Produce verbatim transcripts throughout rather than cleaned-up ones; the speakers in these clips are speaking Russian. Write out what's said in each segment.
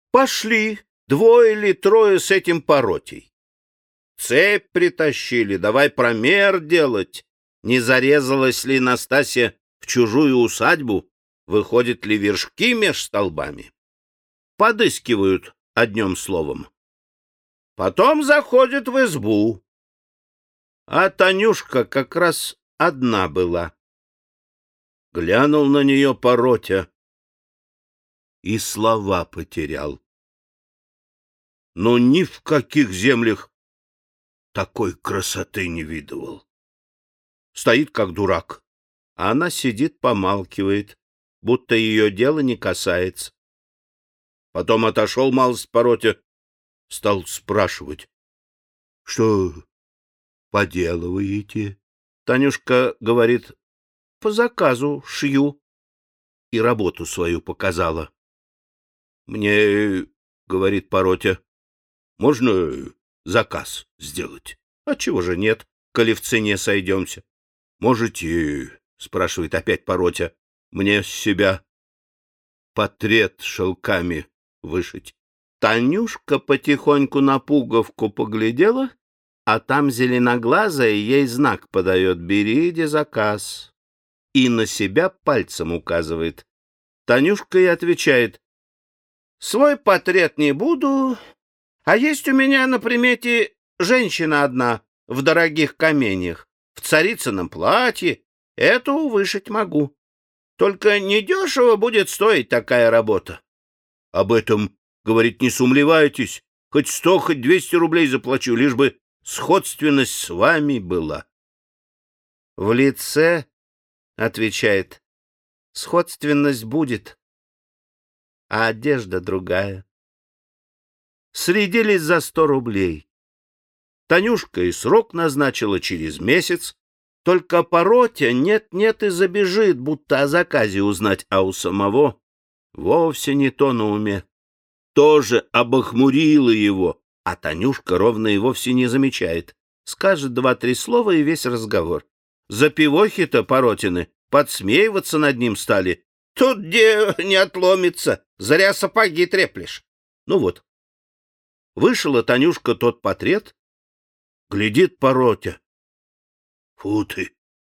Пошли двое или трое с этим Паротей. Цепь притащили, давай промер делать. Не зарезалась ли Настасья в чужую усадьбу, выходит ли вершки меж столбами. Подыскивают одним словом. Потом заходят в избу. А Танюшка как раз одна была. Глянул на нее Паротя и слова потерял. Но ни в каких землях такой красоты не видывал. Стоит как дурак, а она сидит, помалкивает, будто ее дело не касается. Потом отошел малость Паротя, стал спрашивать: — Что поделываете? Танюшка говорит: — По заказу шью. И работу свою показала. — Мне, — говорит Паротя, — можно заказ сделать? — А чего же нет, коли в цене сойдемся. — Можете, — спрашивает опять Паротя, — мне с себя портрет шелками вышить? Танюшка потихоньку на пуговку поглядела, а там зеленоглазая ей знак подает: бери заказ. И на себя пальцем указывает. Танюшка и отвечает: свой портрет не буду, а есть у меня на примете женщина одна в дорогих каменьях, в царицыном платье, эту вышить могу. Только недешево будет стоить такая работа. Об этом, говорит, не сумлевайтесь, хоть сто, хоть двести рублей заплачу, лишь бы сходственность с вами была. В лице, отвечает, сходственность будет, а одежда другая. Средились за сто рублей. Танюшка и срок назначила через месяц, только Паротя нет-нет и забежит, будто о заказе узнать, а у самого вовсе не то на уме. Тоже обохмурило его, а Танюшка ровно и вовсе не замечает. Скажет два-три слова и весь разговор. Запивохи-то Паротины подсмеиваться над ним стали. Тут где не отломится, зря сапоги треплешь. Ну вот. Вышла Танюшка тот портрет, глядит Паротя. Фу ты!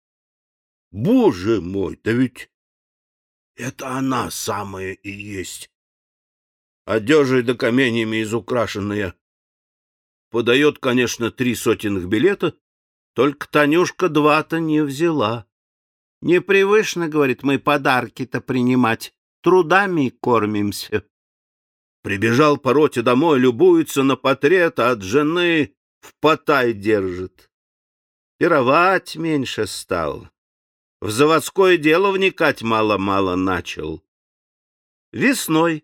Боже мой, да ведь это она самая и есть. Одежей да каменьями изукрашенная. Подает, конечно, три сотенных билета, только Танюшка два-то не взяла. Непривычно, говорит, мы подарки-то принимать, трудами кормимся. Прибежал Паротя домой, любуется на портрет, а от жены в потай держит. Пировать меньше стал. В заводское дело вникать мало-мало начал. Весной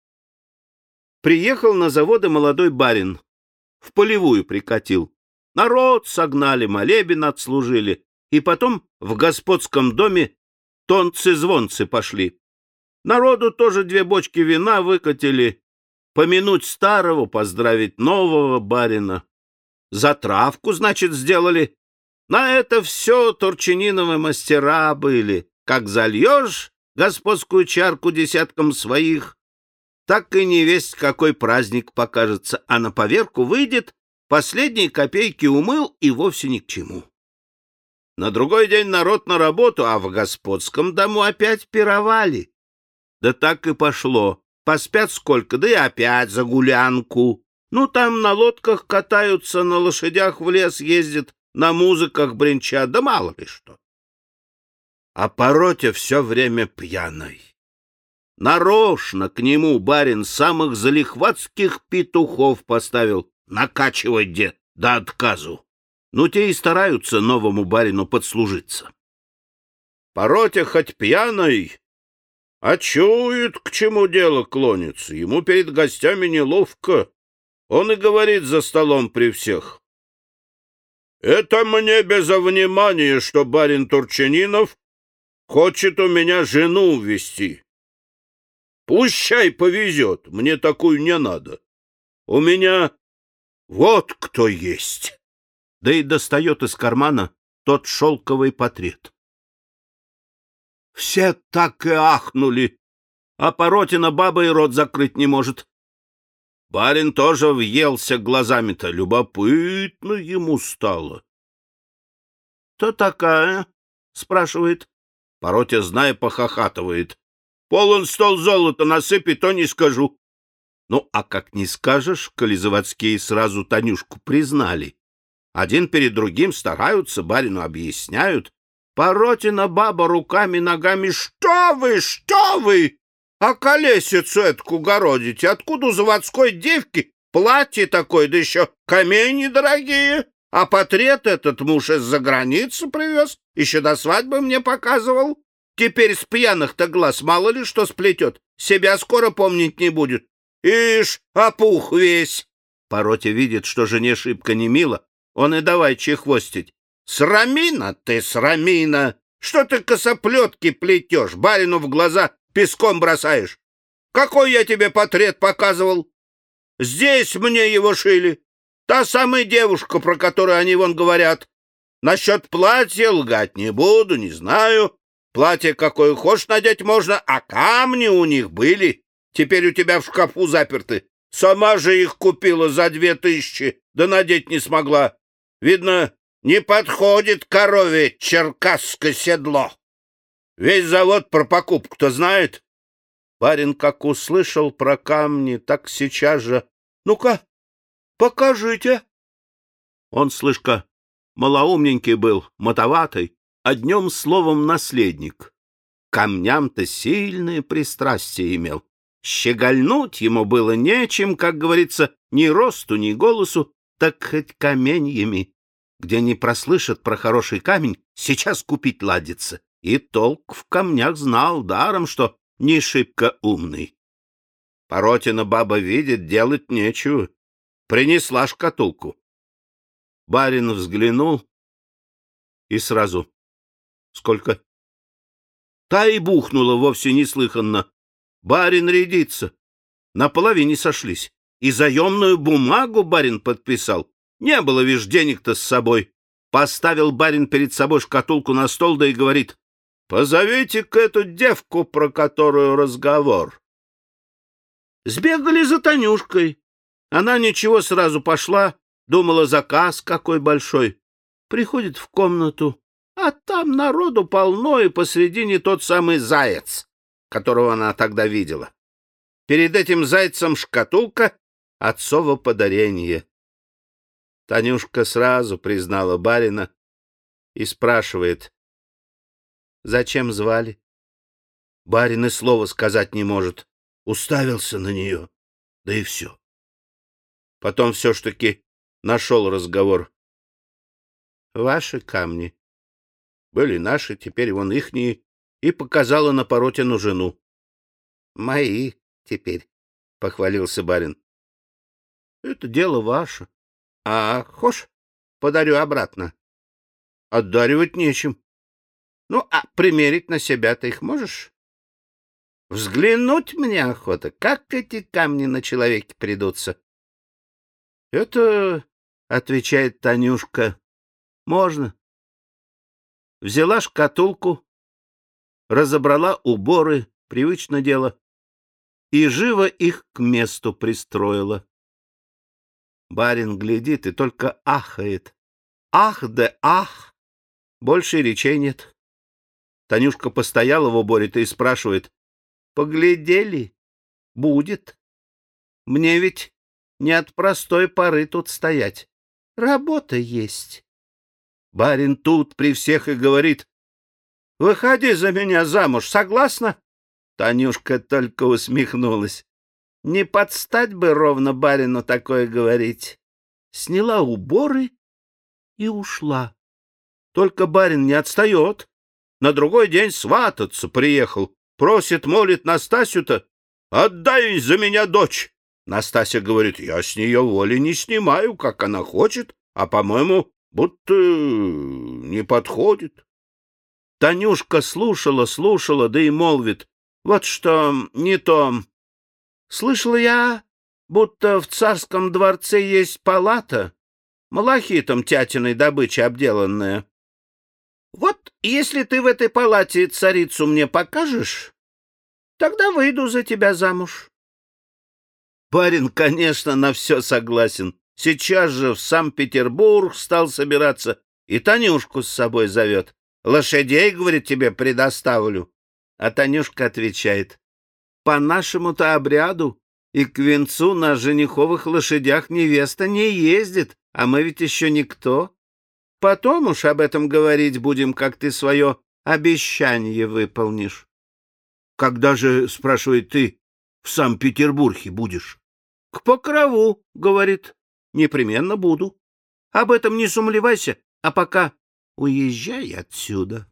приехал на заводы молодой барин, в полевую прикатил. Народ согнали, молебен отслужили, и потом в господском доме тонцы-звонцы пошли. Народу тоже две бочки вина выкатили, помянуть старого, поздравить нового барина. Затравку, значит, сделали. На это все Турчининовы мастера были. Как зальешь господскую чарку десятком своих, так и невесть какой праздник покажется, а на поверку выйдет, последние копейки умыл и вовсе ни к чему. На другой день народ на работу, а в господском дому опять пировали. Да так и пошло. Поспят сколько, да и опять за гулянку. Ну, там на лодках катаются, на лошадях в лес ездят, на музыках бренчат, да мало ли что. А Паротя все время пьяный. Нарочно к нему барин самых залихватских петухов поставил накачивать де до отказу. Ну, те и стараются новому барину подслужиться. Паротя хоть пьяный, а чует, к чему дело клонится. Ему перед гостями неловко. Он и говорит за столом при всех: это мне без внимания, что барин Турчининов хочет у меня жену увести. Пущай повезет, мне такую не надо. У меня вот кто есть. Да и достает из кармана тот шелковый портрет. Все так и ахнули, а Паротина баба и рот закрыть не может. Барин тоже въелся глазами-то, любопытно ему стало. — Кто такая? — спрашивает. Паротя, зная, похохатывает. — Полон стол золота насыпи, то не скажу. Ну, а как не скажешь, коли заводские сразу Танюшку признали. Один перед другим стараются, барину объясняют. Паротина баба руками, ногами: «Что вы, что вы? А колесицу эту городите? Откуда у заводской девки платье такое, да еще камни дорогие? А портрет этот муж из-за границы привез, еще до свадьбы мне показывал. Теперь с пьяных-то глаз мало ли что сплетет, себя скоро помнить не будет. Ишь, опух весь!» Паротя видит, что жене шибко не мило, он и давай чехвостить. «Срамина ты, срамина! Что ты косоплетки плетешь, барину в глаза песком бросаешь? Какой я тебе портрет показывал? Здесь мне его шили. Та самая девушка, про которую они вон говорят. Насчет платья лгать не буду, не знаю. Платье какое хочешь надеть можно, а камни у них были. Теперь у тебя в шкафу заперты. Сама же их купила за две тысячи, да надеть не смогла. Видно, не подходит корове черкасское седло. Весь завод про покупку-то знает». Барин как услышал про камни, так сейчас же: «Ну-ка, покажите». Он, слышка, малоумненький был, мотоватый, одним словом наследник. Камням-то сильное пристрастие имел. Щегольнуть ему было нечем, как говорится, ни росту, ни голосу, так хоть каменьями. Где не прослышат про хороший камень, сейчас купить ладится. И толк в камнях знал, даром что не шибко умный. Паротина баба видит, делать нечего. Принесла шкатулку. Барин взглянул и сразу: «Сколько?» Та и бухнула вовсе неслыханно. Барин рядится. Наполовине сошлись. И заемную бумагу барин подписал. Не было, вишь, денег-то с собой. Поставил барин перед собой шкатулку на стол, да и говорит: «Позовите-ка эту девку, про которую разговор». Сбегали за Танюшкой. Она ничего, сразу пошла, думала, заказ какой большой. Приходит в комнату, а там народу полно, и посредине тот самый заяц, которого она тогда видела. Перед этим зайцем шкатулка — отцово подарение. Танюшка сразу признала барина и спрашивает: «Зачем звали?» Барин и слова сказать не может. Уставился на нее, да и все. Потом все ж таки нашел разговор. «Ваши камни. Были наши, теперь вон ихние». И показала на Паротину жену. «Мои теперь», — похвалился барин. «Это дело ваше. А хошь, подарю обратно?» «Отдаривать нечем». «Ну, а примерить на себя ты их можешь?» «Взглянуть мне охота, как эти камни на человеке придутся». «Это, — отвечает Танюшка, — можно». Взяла шкатулку, разобрала уборы, привычное дело, и живо их к месту пристроила. Барин глядит и только ахает. Ах да ах! Больше речей нет. Танюшка постояла в уборе-то и спрашивает: «Поглядели? Будет. Мне ведь не от простой поры тут стоять. Работа есть». Барин тут при всех и говорит: «Выходи за меня замуж, согласна?» Танюшка только усмехнулась. Не подстать бы ровно барину такое говорить. Сняла уборы и ушла. Только барин не отстает. На другой день свататься приехал. Просит, молит Настасью-то: «Отдай за меня дочь». Настасья говорит: «Я с нее воли не снимаю, как она хочет, а, по-моему, будто не подходит». Танюшка слушала, слушала, да и молвит: «Вот что не то. Слышала я, будто в царском дворце есть палата, малахитом тятиной добычи обделанная. Вот если ты в этой палате царицу мне покажешь, тогда выйду за тебя замуж». Барин, конечно, на все согласен. Сейчас же в Санкт-Петербург стал собираться и Танюшку с собой зовет. Лошадей, говорит, тебе предоставлю. А Танюшка отвечает: по нашему-то обряду и к венцу на жениховых лошадях невеста не ездит, а мы ведь еще никто. Потом уж об этом говорить будем, как ты свое обещание выполнишь. — Когда же, — спрашивает, — ты в Санкт-Петербурге будешь? — К Покрову, — говорит, — непременно буду. Об этом не сумлевайся, а пока уезжай отсюда.